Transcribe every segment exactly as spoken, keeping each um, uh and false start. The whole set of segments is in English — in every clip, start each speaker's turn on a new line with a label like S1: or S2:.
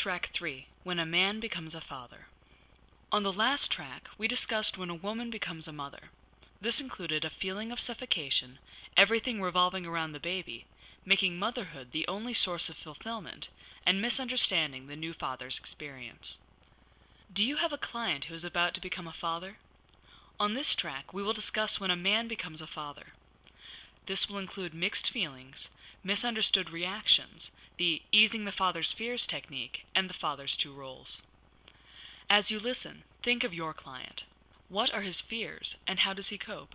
S1: Track three, When a Man Becomes a Father. On the last track, we discussed when a woman becomes a mother. This included a feeling of suffocation, everything revolving around the baby, making motherhood the only source of fulfillment, and misunderstanding the new father's experience. Do you have a client who is about to become a father? On this track, we will discuss when a man becomes a father. This will include mixed feelings, misunderstood reactions, the easing the father's fears technique, and the father's two roles. As you listen, think of your client. What are his fears, and how does he cope?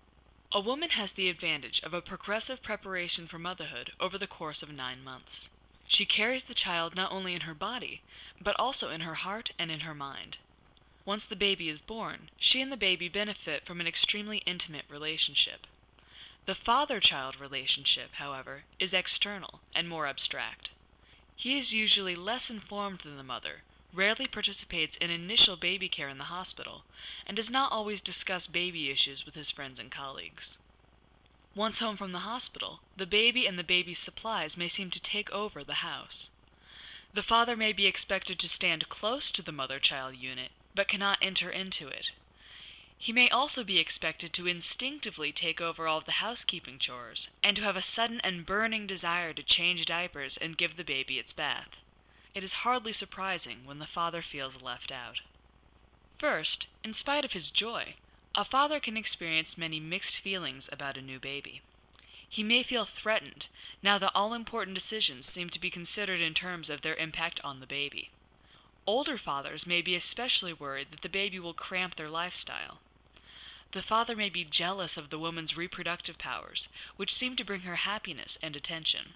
S1: A woman has the advantage of a progressive preparation for motherhood over the course of nine months. She carries the child not only in her body, but also in her heart and in her mind. Once the baby is born, she and the baby benefit from an extremely intimate relationship. The father-child relationship, however, is external and more abstract. He is usually less informed than the mother, rarely participates in initial baby care in the hospital, and does not always discuss baby issues with his friends and colleagues. Once home from the hospital, the baby and the baby's supplies may seem to take over the house. The father may be expected to stand close to the mother-child unit, but cannot enter into it. He may also be expected to instinctively take over all of the housekeeping chores, and to have a sudden and burning desire to change diapers and give the baby its bath. It is hardly surprising when the father feels left out. First, in spite of his joy, a father can experience many mixed feelings about a new baby. He may feel threatened, now that all-important decisions seem to be considered in terms of their impact on the baby. Older fathers may be especially worried that the baby will cramp their lifestyle. The father may be jealous of the woman's reproductive powers, which seem to bring her happiness and attention.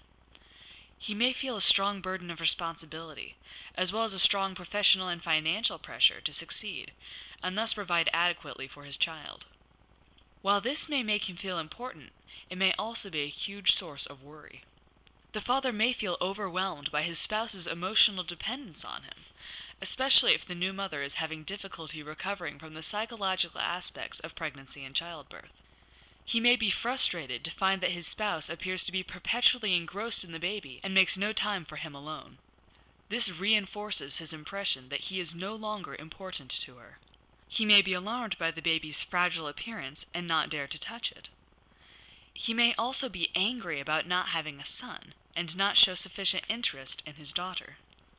S1: He may feel a strong burden of responsibility, as well as a strong professional and financial pressure to succeed, and thus provide adequately for his child. While this may make him feel important, it may also be a huge source of worry. The father may feel overwhelmed by his spouse's emotional dependence on him, especially if the new mother is having difficulty recovering from the psychological aspects of pregnancy and childbirth. He may be frustrated to find that his spouse appears to be perpetually engrossed in the baby and makes no time for him alone. This reinforces his impression that he is no longer important to her. He may be alarmed by the baby's fragile appearance and not dare to touch it. He may also be angry about not having a son and not show sufficient interest in his daughter.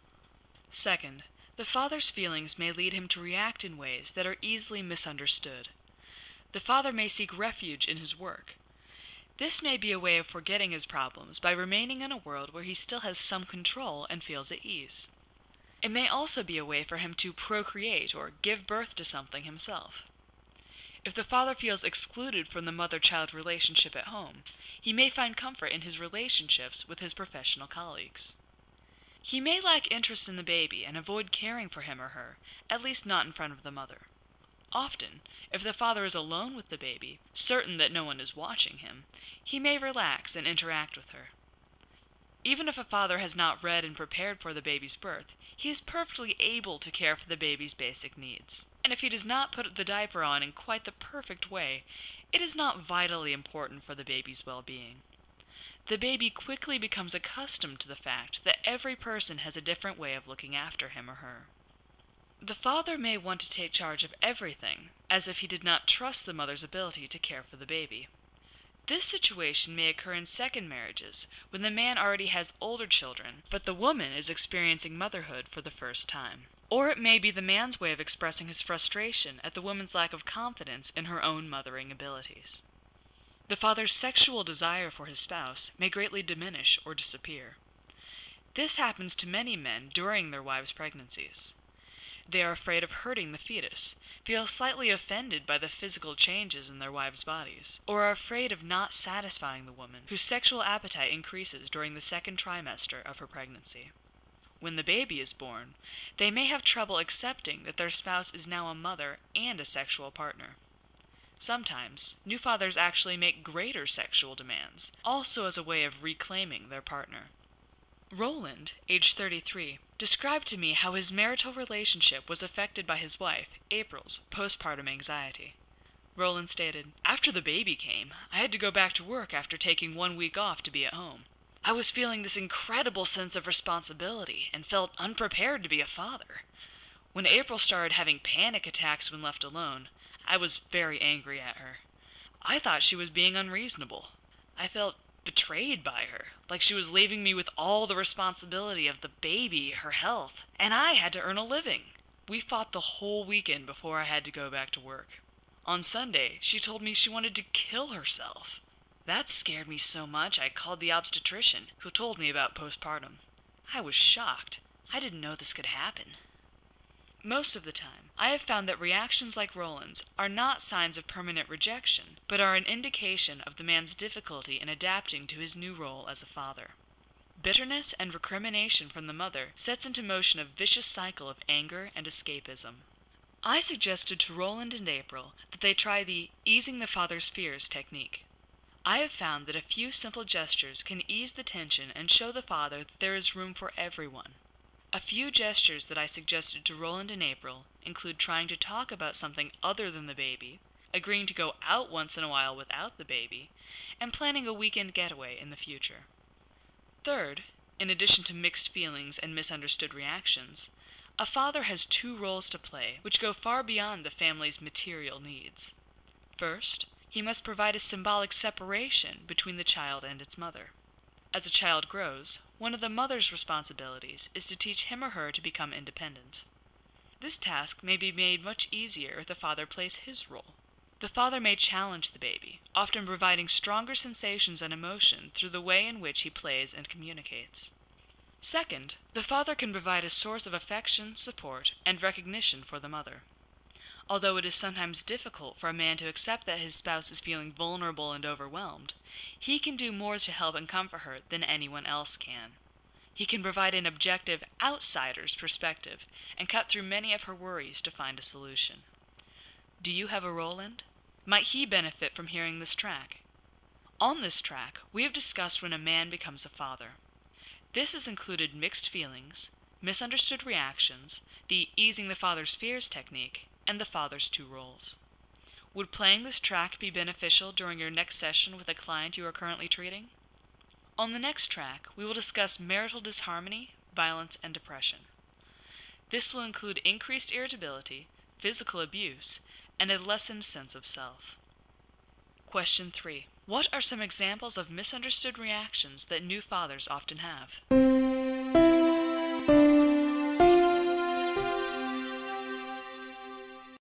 S1: Second, the father's feelings may lead him to react in ways that are easily misunderstood. The father may seek refuge in his work. This may be a way of forgetting his problems by remaining in a world where he still has some control and feels at ease. It may also be a way for him to procreate or give birth to something himself. If the father feels excluded from the mother-child relationship at home, he may find comfort in his relationships with his professional colleagues. He may lack interest in the baby and avoid caring for him or her, at least not in front of the mother. Often, if the father is alone with the baby, certain that no one is watching him, he may relax and interact with her. Even if a father has not read and prepared for the baby's birth, he is perfectly able to care for the baby's basic needs. And if he does not put the diaper on in quite the perfect way, it is not vitally important for the baby's well-being. The baby quickly becomes accustomed to the fact that every person has a different way of looking after him or her. The father may want to take charge of everything, as if he did not trust the mother's ability to care for the baby. This situation may occur in second marriages, when the man already has older children, but the woman is experiencing motherhood for the first time. Or it may be the man's way of expressing his frustration at the woman's lack of confidence in her own mothering abilities. The father's sexual desire for his spouse may greatly diminish or disappear. This happens to many men during their wives' pregnancies. They are afraid of hurting the fetus, feel slightly offended by the physical changes in their wives' bodies, or are afraid of not satisfying the woman, whose sexual appetite increases during the second trimester of her pregnancy. When the baby is born, they may have trouble accepting that their spouse is now a mother and a sexual partner. Sometimes, new fathers actually make greater sexual demands, also as a way of reclaiming their partner. Roland, age thirty-three, described to me how his marital relationship was affected by his wife, April's, postpartum anxiety. Roland stated, "After the baby came, I had to go back to work after taking one week off to be at home. I was feeling this incredible sense of responsibility and felt unprepared to be a father. When April started having panic attacks when left alone, I was very angry at her. I thought she was being unreasonable. I felt betrayed by her, like she was leaving me with all the responsibility of the baby, her health, and I had to earn a living. We fought the whole weekend before I had to go back to work. On Sunday, she told me she wanted to kill herself. That scared me so much I called the obstetrician, who told me about postpartum. I was shocked. I didn't know this could happen. Most of the time, I have found that reactions like Roland's are not signs of permanent rejection, but are an indication of the man's difficulty in adapting to his new role as a father. Bitterness and recrimination from the mother sets into motion a vicious cycle of anger and escapism. I suggested to Roland and April that they try the easing the father's fears technique. I have found that a few simple gestures can ease the tension and show the father that there is room for everyone. A few gestures that I suggested to Roland and April include trying to talk about something other than the baby, agreeing to go out once in a while without the baby, and planning a weekend getaway in the future. Third, in addition to mixed feelings and misunderstood reactions, a father has two roles to play which go far beyond the family's material needs. First, he must provide a symbolic separation between the child and its mother. As a child grows, one of the mother's responsibilities is to teach him or her to become independent. This task may be made much easier if the father plays his role. The father may challenge the baby, often providing stronger sensations and emotion through the way in which he plays and communicates. Second, the father can provide a source of affection, support, and recognition for the mother. Although it is sometimes difficult for a man to accept that his spouse is feeling vulnerable and overwhelmed, he can do more to help and comfort her than anyone else can. He can provide an objective outsider's perspective and cut through many of her worries to find a solution. Do you have a Roland? Might he benefit from hearing this track? On this track, we have discussed when a man becomes a father. This has included mixed feelings, misunderstood reactions, the easing the father's fears technique, and the father's two roles. Would playing this track be beneficial during your next session with a client you are currently treating? On the next track, we will discuss marital disharmony, violence, and depression. This will include increased irritability, physical abuse, and a lessened sense of self. Question three. What are some examples of misunderstood reactions that new fathers often have?